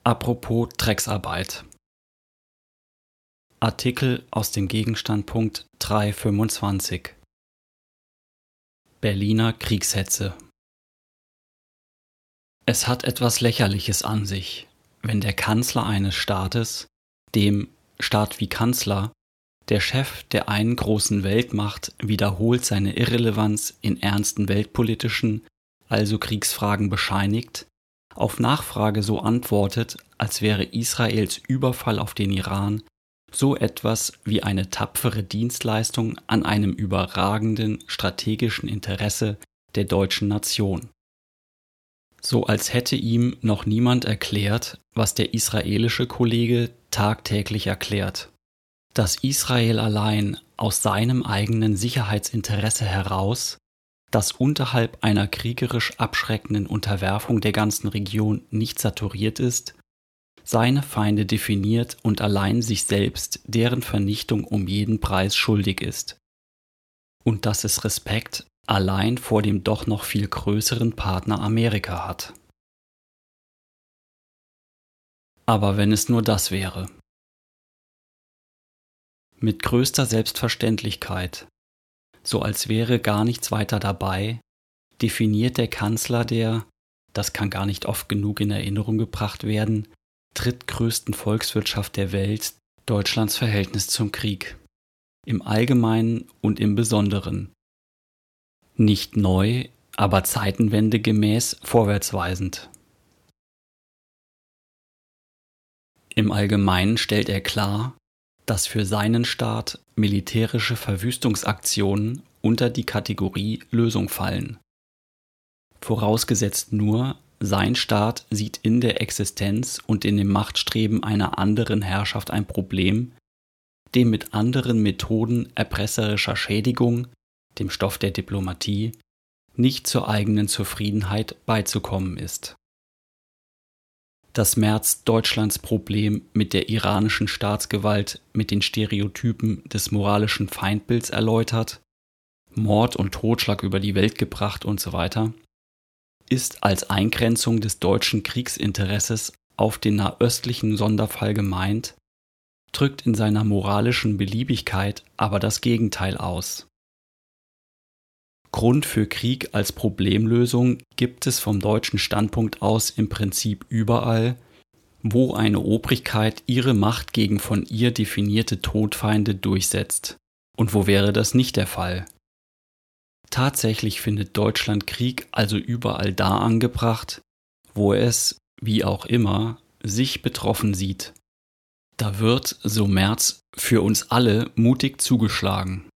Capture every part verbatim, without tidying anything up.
Apropos Drecksarbeit. Artikel aus dem Gegenstandpunkt drei fünfundzwanzig. Berliner Kriegshetze. Es hat etwas Lächerliches an sich, wenn der Kanzler eines Staates, dem Staat wie Kanzler, der Chef der einen großen Weltmacht, wiederholt seine Irrelevanz in ernsten weltpolitischen, also Kriegsfragen bescheinigt, auf Nachfrage so antwortet, als wäre Israels Überfall auf den Iran so etwas wie eine tapfere Dienstleistung an einem überragenden strategischen Interesse der deutschen Nation. So als hätte ihm noch niemand erklärt, was der israelische Kollege tagtäglich erklärt: dass Israel allein aus seinem eigenen Sicherheitsinteresse heraus, das unterhalb einer kriegerisch abschreckenden Unterwerfung der ganzen Region nicht saturiert ist, seine Feinde definiert und allein sich selbst deren Vernichtung um jeden Preis schuldig ist. Und dass es Respekt allein vor dem doch noch viel größeren Partner Amerika hat. Aber wenn es nur das wäre. Mit größter Selbstverständlichkeit, so als wäre gar nichts weiter dabei, definiert der Kanzler der, das kann gar nicht oft genug in Erinnerung gebracht werden, drittgrößten Volkswirtschaft der Welt, Deutschlands Verhältnis zum Krieg. Im Allgemeinen und im Besonderen. Nicht neu, aber zeitenwendegemäß vorwärtsweisend. Im Allgemeinen stellt er klar, dass für seinen Staat militärische Verwüstungsaktionen unter die Kategorie Lösung fallen. Vorausgesetzt nur, sein Staat sieht in der Existenz und in dem Machtstreben einer anderen Herrschaft ein Problem, dem mit anderen Methoden erpresserischer Schädigung, dem Stoff der Diplomatie, nicht zur eigenen Zufriedenheit beizukommen ist. Dass Merz Deutschlands Problem mit der iranischen Staatsgewalt mit den Stereotypen des moralischen Feindbilds erläutert, Mord und Totschlag über die Welt gebracht und so weiter, ist als Eingrenzung des deutschen Kriegsinteresses auf den nahöstlichen Sonderfall gemeint, drückt in seiner moralischen Beliebigkeit aber das Gegenteil aus. Grund für Krieg als Problemlösung gibt es vom deutschen Standpunkt aus im Prinzip überall, wo eine Obrigkeit ihre Macht gegen von ihr definierte Todfeinde durchsetzt. Und wo wäre das nicht der Fall? Tatsächlich findet Deutschland Krieg also überall da angebracht, wo es, wie auch immer, sich betroffen sieht. Da wird, so Merz, für uns alle mutig zugeschlagen.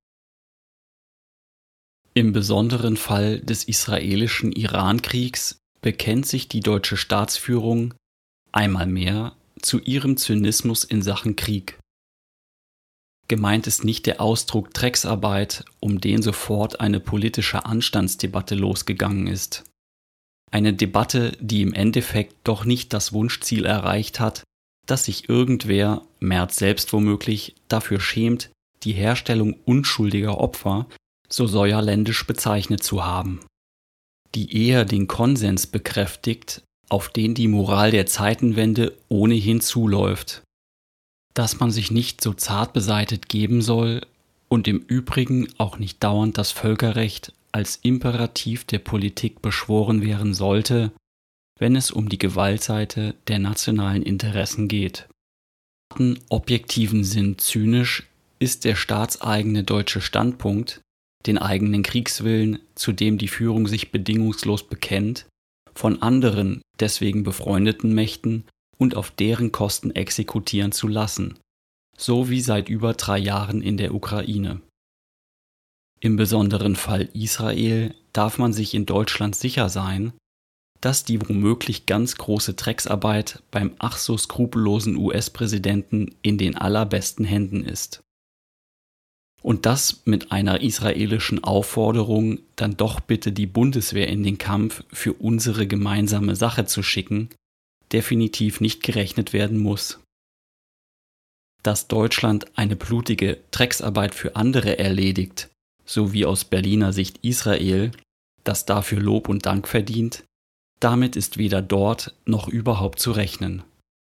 Im besonderen Fall des israelischen Iran-Kriegs bekennt sich die deutsche Staatsführung einmal mehr zu ihrem Zynismus in Sachen Krieg. Gemeint ist nicht der Ausdruck Drecksarbeit, um den sofort eine politische Anstandsdebatte losgegangen ist. Eine Debatte, die im Endeffekt doch nicht das Wunschziel erreicht hat, dass sich irgendwer, Merz selbst womöglich, dafür schämt, die Herstellung unschuldiger Opfer so säuerländisch bezeichnet zu haben, die eher den Konsens bekräftigt, auf den die Moral der Zeitenwende ohnehin zuläuft, dass man sich nicht so zart beseitet geben soll und im Übrigen auch nicht dauernd das Völkerrecht als Imperativ der Politik beschworen werden sollte, wenn es um die Gewaltseite der nationalen Interessen geht. Im objektiven Sinn zynisch ist der staatseigene deutsche Standpunkt, den eigenen Kriegswillen, zu dem die Führung sich bedingungslos bekennt, von anderen, deswegen befreundeten Mächten und auf deren Kosten exekutieren zu lassen, so wie seit über drei Jahren in der Ukraine. Im besonderen Fall Israel darf man sich in Deutschland sicher sein, dass die womöglich ganz große Drecksarbeit beim ach so skrupellosen U S-Präsidenten in den allerbesten Händen ist. Und das mit einer israelischen Aufforderung, dann doch bitte die Bundeswehr in den Kampf für unsere gemeinsame Sache zu schicken, definitiv nicht gerechnet werden muss. Dass Deutschland eine blutige Drecksarbeit für andere erledigt, so wie aus Berliner Sicht Israel, das dafür Lob und Dank verdient, damit ist weder dort noch überhaupt zu rechnen.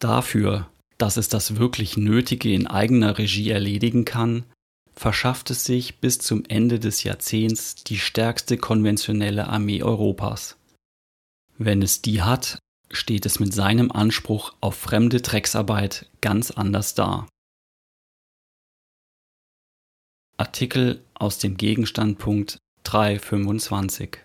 dafür, dass es das wirklich Nötige in eigener Regie erledigen kann, verschafft es sich bis zum Ende des Jahrzehnts die stärkste konventionelle Armee Europas. Wenn es die hat, steht es mit seinem Anspruch auf fremde Drecksarbeit ganz anders da. Artikel aus dem Gegenstandpunkt drei fünfundzwanzig